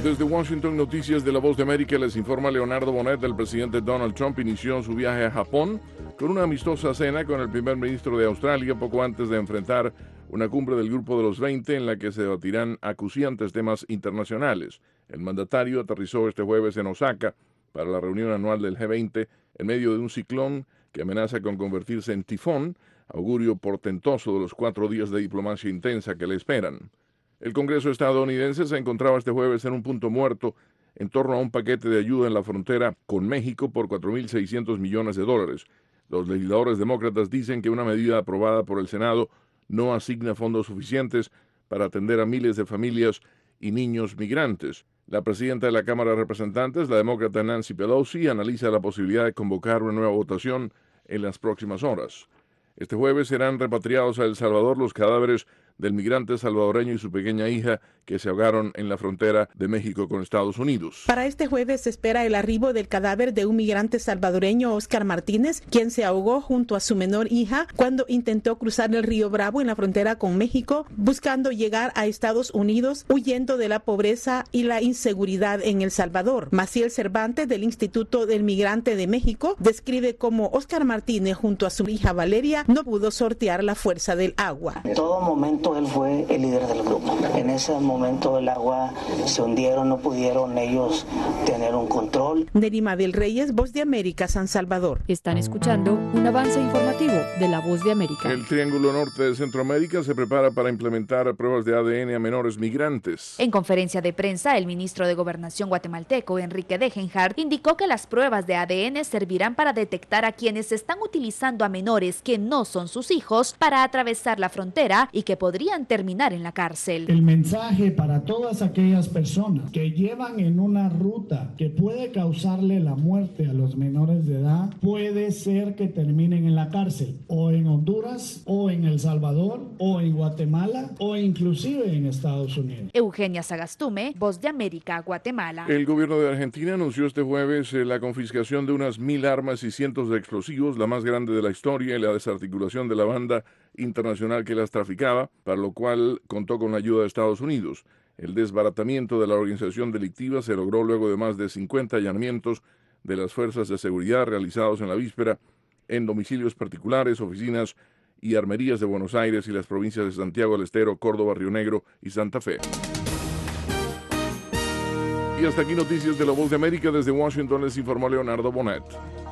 Desde Washington, noticias de La Voz de América, les informa Leonardo Bonet. El presidente Donald Trump inició su viaje a Japón con una amistosa cena con el primer ministro de Australia poco antes de enfrentar una cumbre del Grupo de los 20 en la que se debatirán acuciantes temas internacionales. El mandatario aterrizó este jueves en Osaka para la reunión anual del G20 en medio de un ciclón que amenaza con convertirse en tifón, augurio portentoso de los 4 días de diplomacia intensa que le esperan. El Congreso estadounidense se encontraba este jueves en un punto muerto en torno a un paquete de ayuda en la frontera con México por $4.600 millones. Los legisladores demócratas dicen que una medida aprobada por el Senado no asigna fondos suficientes para atender a miles de familias y niños migrantes. La presidenta de la Cámara de Representantes, la demócrata Nancy Pelosi, analiza la posibilidad de convocar una nueva votación en las próximas horas. Este jueves serán repatriados a El Salvador los cadáveres del migrante salvadoreño y su pequeña hija que se ahogaron en la frontera de México con Estados Unidos. Para este jueves se espera el arribo del cadáver de un migrante salvadoreño, Oscar Martínez, quien se ahogó junto a su menor hija cuando intentó cruzar el río Bravo en la frontera con México, buscando llegar a Estados Unidos, huyendo de la pobreza y la inseguridad en El Salvador. Maciel Cervantes, del Instituto del Migrante de México, describe cómo Oscar Martínez junto a su hija Valeria no pudo sortear la fuerza del agua. En todo momento él fue el líder del grupo. En ese momento el agua se hundieron, no pudieron ellos tener un control. Nerima del Reyes, Voz de América, San Salvador. Están escuchando un avance informativo de La Voz de América. El Triángulo Norte de Centroamérica se prepara para implementar pruebas de ADN a menores migrantes. En conferencia de prensa, el ministro de Gobernación guatemalteco, Enrique Degenhardt, indicó que las pruebas de ADN servirán para detectar a quienes están utilizando a menores que no son sus hijos para atravesar la frontera y que podrían terminar en la cárcel. El mensaje para todas aquellas personas que llevan en una ruta que puede causarle la muerte a los menores de edad, puede ser que terminen en la cárcel, o en Honduras, o en El Salvador, o en Guatemala, o inclusive en Estados Unidos. Eugenia Sagastume, Voz de América, Guatemala. El gobierno de Argentina anunció este jueves la confiscación de unas 1.000 armas y cientos de explosivos, la más grande de la historia, y la desarticulación de la banda internacional que las traficaba, para lo cual contó con la ayuda de Estados Unidos. El desbaratamiento de la organización delictiva se logró luego de más de 50 allanamientos de las fuerzas de seguridad realizados en la víspera en domicilios particulares, oficinas y armerías de Buenos Aires y las provincias de Santiago del Estero, Córdoba, Río Negro y Santa Fe. Y hasta aquí noticias de La Voz de América. Desde Washington les informó Leonardo Bonet.